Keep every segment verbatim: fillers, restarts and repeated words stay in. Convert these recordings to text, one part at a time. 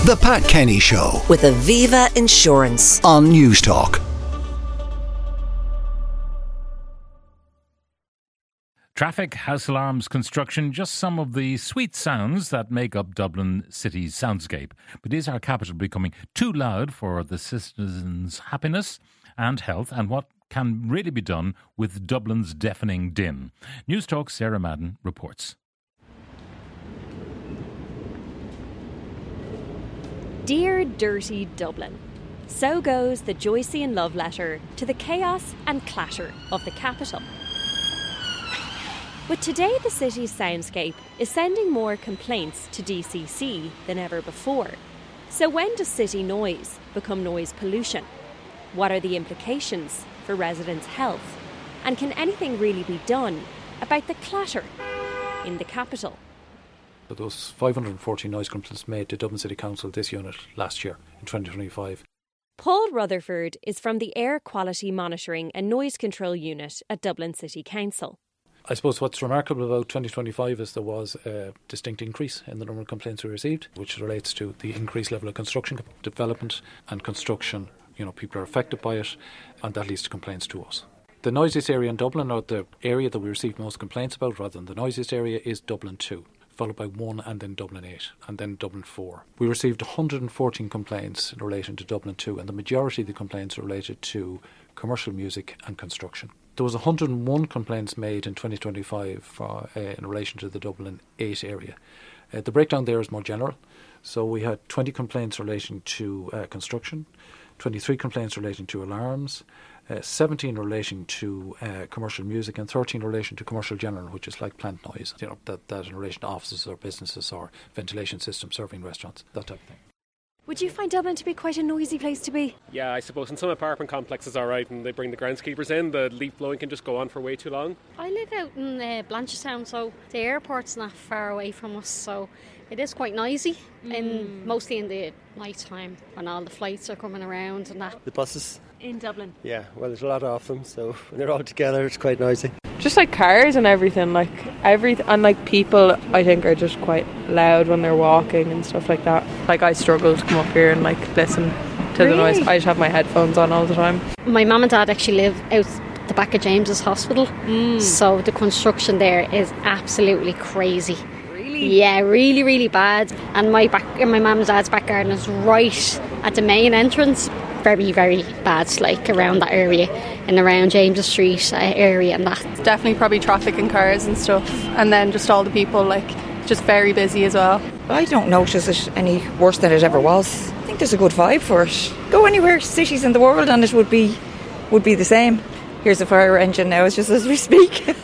The Pat Kenny Show with Aviva Insurance on Newstalk. Traffic, house alarms, construction, just some of the sweet sounds that make up Dublin City's soundscape. But is our capital becoming too loud for the citizens' happiness and health, and what can really be done with Dublin's deafening din? Newstalk's Sarah Madden reports. Dear Dirty Dublin. So goes the Joycean love letter to the chaos and clatter of the capital. But today the city's soundscape is sending more complaints to D C C than ever before. So when does city noise become noise pollution? What are the implications for residents' health? And can anything really be done about the clatter in the capital? There was five hundred forty noise complaints made to Dublin City Council this unit last year in twenty twenty-five. Paul Rutherford is from the Air Quality Monitoring and Noise Control Unit at Dublin City Council. I suppose what's remarkable about twenty twenty-five is there was a distinct increase in the number of complaints we received, which relates to the increased level of construction, development and construction. You know, people are affected by it, and that leads to complaints to us. The noisiest area in Dublin, or the area that we received most complaints about rather than the noisiest area, is Dublin two, followed by one and then Dublin eight, and then Dublin four. We received one hundred fourteen complaints in relation to Dublin two, and the majority of the complaints are related to commercial music and construction. There was one hundred one complaints made in twenty twenty-five for, uh, in relation to the Dublin eight area. Uh, the breakdown there is more general. So we had twenty complaints relating to uh, construction, twenty-three complaints relating to alarms, uh, seventeen relating to uh, commercial music, and thirteen in relation to commercial general, which is like plant noise, you know, that, that in relation to offices or businesses or ventilation systems serving restaurants, that type of thing. Would you find Dublin to be quite a noisy place to be? Yeah, I suppose in some apartment complexes all right, and they bring the groundskeepers in, the leaf blowing can just go on for way too long. I live out in uh, Blanchardstown, so the airport's not far away from us, so it is quite noisy, mm. and mostly in the night time when all the flights are coming around and that. The buses? In Dublin? Yeah, well there's a lot of them, so when they're all together it's quite noisy. Just like cars and everything, like everything, and like people I think are just quite loud when they're walking and stuff like that. Like I struggle to come up here and like listen to really? the noise. I just have my headphones on all the time. My mum and dad actually live out the back of James's Hospital, mm. so the construction there is absolutely crazy. Really? Yeah, really, really bad. And my back, my mum and dad's back garden is right at the main entrance. Very, very bad, like around that area and around James Street uh, area and that. Definitely probably traffic and cars and stuff, and then just all the people, like just very busy as well. I don't notice it any worse than it ever was. I think there's a good vibe for it. Go anywhere, cities in the world, and it would be would be the same. Here's a fire engine now, it's just as we speak.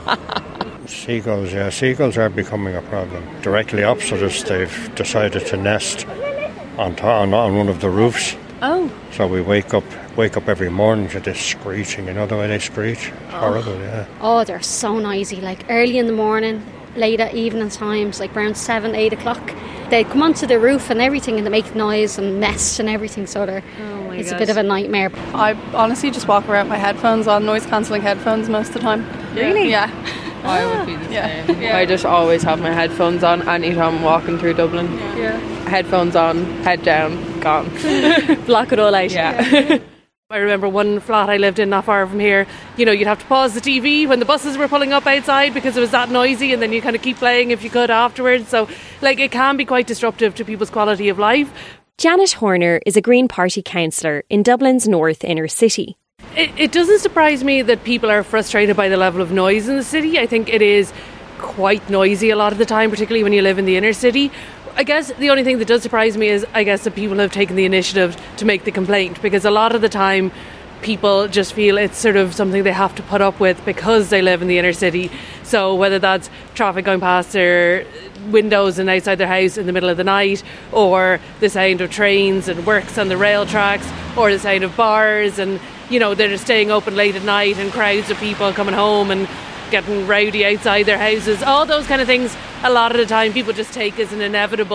Seagulls, yeah, seagulls are becoming a problem. Directly opposite us, they've decided to nest on, to- on, on one of the roofs. Oh. So we wake up wake up every morning to this screeching, you know the way they screech? It's oh. horrible, yeah. Oh, they're so noisy, like early in the morning, late at evening times, like around seven, eight o'clock. They come onto the roof and everything and they make noise and nest and everything, so they're, oh my it's gosh. a bit of a nightmare. I honestly just walk around with my headphones on, noise cancelling headphones most of the time. Really? Yeah. I would be the yeah. same. Yeah. I just always have my headphones on anytime I'm walking through Dublin. Yeah. yeah. Headphones on, head down, gone. Block it all out. Yeah. I remember one flat I lived in not far from here, you know, you'd have to pause the T V when the buses were pulling up outside because it was that noisy, and then you kind of keep playing if you could afterwards. So, like, it can be quite disruptive to people's quality of life. Janet Horner is a Green Party councillor in Dublin's north inner city. It, it doesn't surprise me that people are frustrated by the level of noise in the city. I think it is quite noisy a lot of the time, particularly when you live in the inner city. I guess the only thing that does surprise me is I guess that people have taken the initiative to make the complaint, because a lot of the time people just feel it's sort of something they have to put up with because they live in the inner city. So whether that's traffic going past their windows and outside their house in the middle of the night, or the sound of trains and works on the rail tracks, or the sound of bars, and you know, they're just staying open late at night and crowds of people coming home and getting rowdy outside their houses, all those kind of things, a lot of the time people just take as an inevitable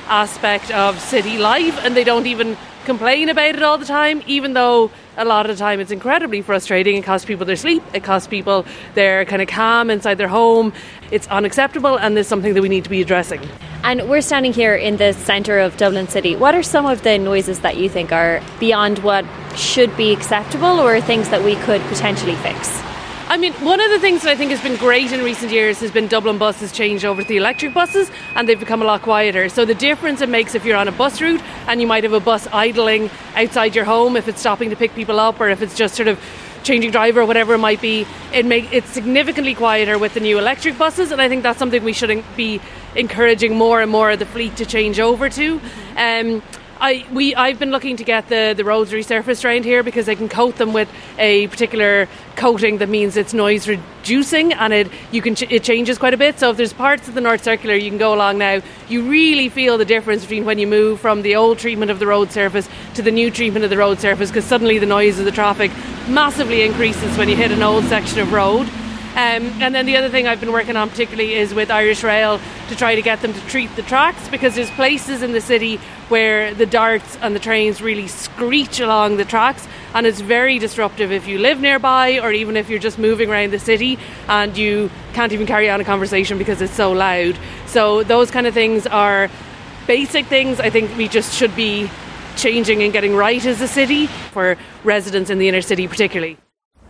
aspect of city life, and they don't even complain about it all the time, even though a lot of the time it's incredibly frustrating. It costs people their sleep, it costs people their kind of calm inside their home. It's unacceptable, and it's something that we need to be addressing. And we're standing here in the centre of Dublin City. What are some of the noises that you think are beyond what should be acceptable, or things that we could potentially fix? I mean, one of the things that I think has been great in recent years has been Dublin Bus has changed over to the electric buses, and they've become a lot quieter. So the difference it makes if you're on a bus route and you might have a bus idling outside your home, if it's stopping to pick people up, or if it's just sort of changing driver or whatever it might be, it make it's significantly quieter with the new electric buses, and I think that's something we should be encouraging more and more of the fleet to change over to. Um, I we I've been looking to get the, the roads resurfaced around here, because they can coat them with a particular coating that means it's noise reducing, and it you can ch- it changes quite a bit. So if there's parts of the North Circular you can go along now, you really feel the difference between when you move from the old treatment of the road surface to the new treatment of the road surface, because suddenly the noise of the traffic massively increases when you hit an old section of road. Um, and then the other thing I've been working on particularly is with Irish Rail to try to get them to treat the tracks, because there's places in the city where the darts and the trains really screech along the tracks, and it's very disruptive if you live nearby, or even if you're just moving around the city and you can't even carry on a conversation because it's so loud. So those kind of things are basic things I think we just should be changing and getting right as a city, for residents in the inner city particularly.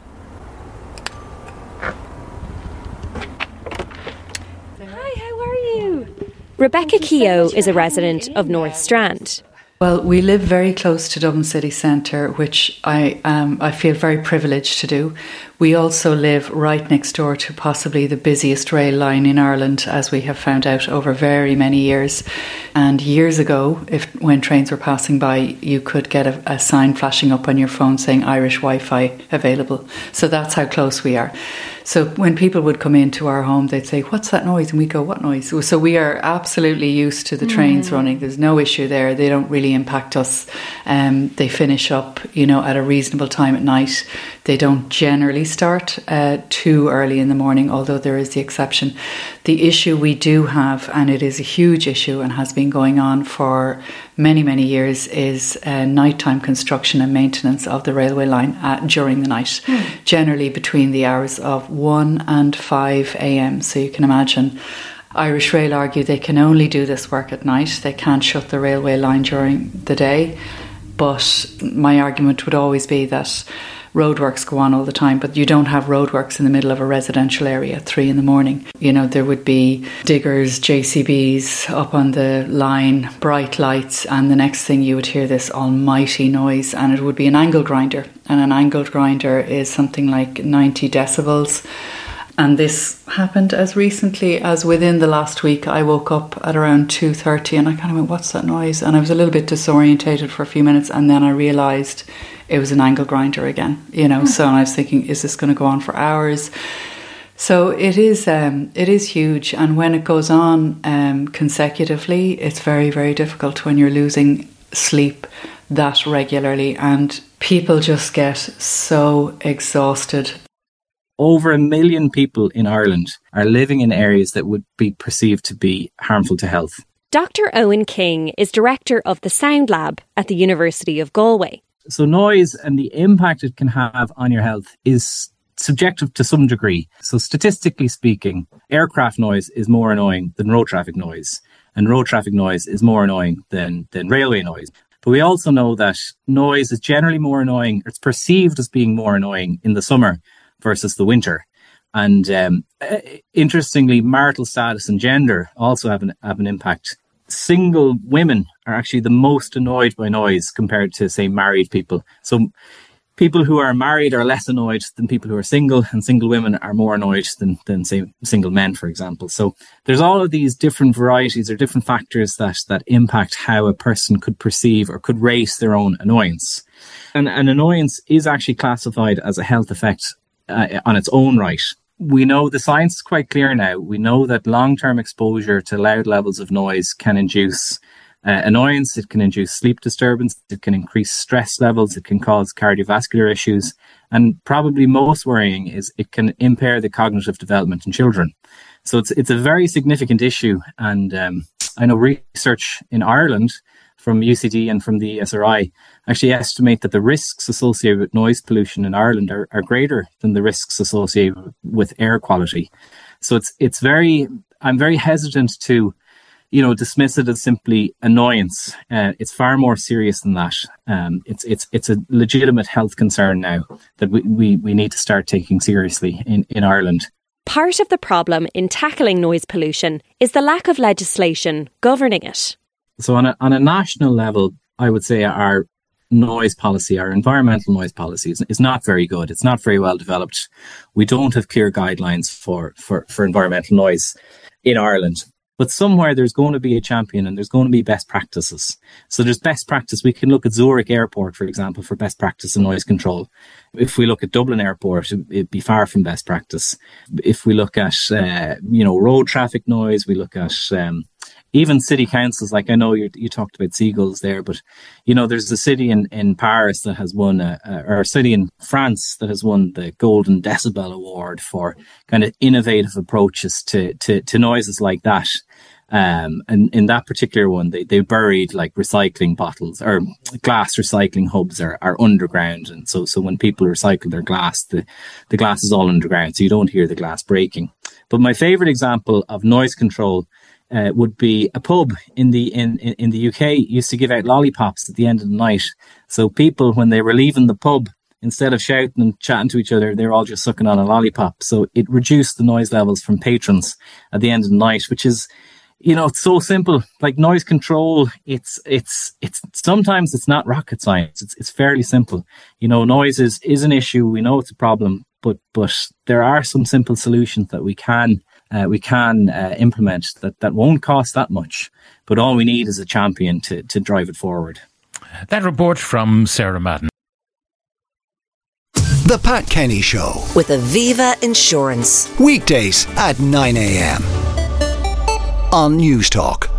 Rebecca Keogh is a resident of North Strand. Well, we live very close to Dublin city centre, which I um, I feel very privileged to do. We also live right next door to possibly the busiest rail line in Ireland, as we have found out over very many years. And years ago, if when trains were passing by, you could get a, a sign flashing up on your phone saying Irish Wi-Fi available. So that's how close we are. So when people would come into our home, they'd say, "What's that noise?" And we go, "What noise?" So we are absolutely used to the trains mm. running. There's no issue there. They don't really impact us. Um, they finish up, you know, at a reasonable time at night. They don't generally start uh, too early in the morning, although there is the exception. The issue we do have, and it is a huge issue and has been going on for many, many years, is uh, nighttime construction and maintenance of the railway line uh, during the night, mm. generally between the hours of one and five a.m. So you can imagine Irish Rail argue they can only do this work at night. They can't shut the railway line during the day. But my argument would always be that roadworks go on all the time, but you don't have roadworks in the middle of a residential area at three in the morning. You know, there would be diggers, J C Bs up on the line, bright lights, and the next thing you would hear this almighty noise, and it would be an angle grinder. And an angle grinder is something like ninety decibels. And this happened as recently as within the last week. I woke up at around two thirty and I kind of went, "What's that noise?" And I was a little bit disorientated for a few minutes, and then I realised it was an angle grinder again, you know. Mm. So I was thinking, is this going to go on for hours? So it is um, it is huge. And when it goes on um, consecutively, it's very, very difficult when you're losing sleep that regularly, and people just get so exhausted. Over a million people in Ireland are living in areas that would be perceived to be harmful to health. Doctor Owen King is director of the Sound Lab at the University of Galway. So noise and the impact it can have on your health is subjective to some degree. So statistically speaking, aircraft noise is more annoying than road traffic noise, and road traffic noise is more annoying than, than railway noise. But we also know that noise is generally more annoying, it's perceived as being more annoying in the summer versus the winter. And um, interestingly, marital status and gender also have an, have an impact. Single women are actually the most annoyed by noise compared to, say, married people. So people who are married are less annoyed than people who are single, and single women are more annoyed than, than say, single men, for example. So there's all of these different varieties or different factors that, that impact how a person could perceive or could rate their own annoyance. And an annoyance is actually classified as a health effect Uh, on its own right. We know the science is quite clear now. We know that long-term exposure to loud levels of noise can induce uh, annoyance, it can induce sleep disturbance, it can increase stress levels, it can cause cardiovascular issues, and probably most worrying is it can impair the cognitive development in children. So it's it's a very significant issue, and um, I know research in Ireland from U C D and from the E S R I actually estimate that the risks associated with noise pollution in Ireland are, are greater than the risks associated with air quality. So it's it's very, I'm very hesitant to, you know, dismiss it as simply annoyance. Uh, it's far more serious than that. Um, it's it's it's a legitimate health concern now that we, we, we need to start taking seriously in, in Ireland. Part of the problem in tackling noise pollution is the lack of legislation governing it. So on a, on a national level, I would say our noise policy, our environmental noise policy is, is not very good. It's not very well developed. We don't have clear guidelines for, for, for environmental noise in Ireland. But somewhere there's going to be a champion and there's going to be best practices. So there's best practice. We can look at Zurich Airport, for example, for best practice in noise control. If we look at Dublin Airport, it'd be far from best practice. If we look at, uh, you know, road traffic noise, we look at um, even city councils. Like I know you, you talked about seagulls there, but, you know, there's a city in, in Paris that has won, a, a, or a city in France that has won the Golden Decibel Award for kind of innovative approaches to, to, to noises like that. Um, and in that particular one, they, they buried like recycling bottles or glass recycling hubs are, are underground. And so, so when people recycle their glass, the, the glass is all underground. So you don't hear the glass breaking. But my favorite example of noise control uh, would be a pub in the, in, in the U K used to give out lollipops at the end of the night. So people, when they were leaving the pub, instead of shouting and chatting to each other, they're all just sucking on a lollipop. So it reduced the noise levels from patrons at the end of the night, which is, you know, it's so simple. Like noise control, it's it's it's sometimes it's not rocket science. It's it's fairly simple. You know, noise is, is an issue. We know it's a problem, but but there are some simple solutions that we can uh, we can uh, implement that, that won't cost that much. But all we need is a champion to to drive it forward. That report from Sarah Madden. The Pat Kenny Show with Aviva Insurance. Weekdays at nine a.m. on News Talk.